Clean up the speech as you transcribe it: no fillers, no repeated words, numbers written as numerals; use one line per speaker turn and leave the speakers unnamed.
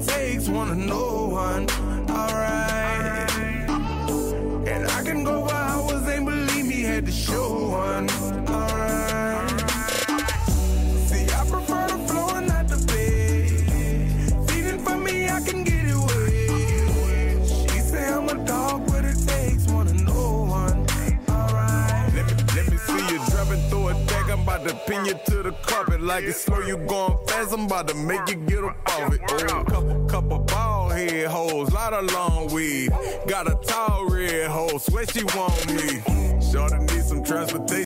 takes, wanna know one. Alright. And I can go for hours, ain't believe me, had to show one. Alright. See, I prefer the flow and not the bed. Feeding for me, I can get it wet. She say I'm a dog, what it takes, wanna know one. Alright. Let me see you driving through a deck, I'm about to pin you to the carpet. Like it's slow, you going fast, I'm about to make you get up off it. Oh, couple bald head hoes, lot of long weed. Got a tall red hoe, swear she want me. Shorty need some transportation.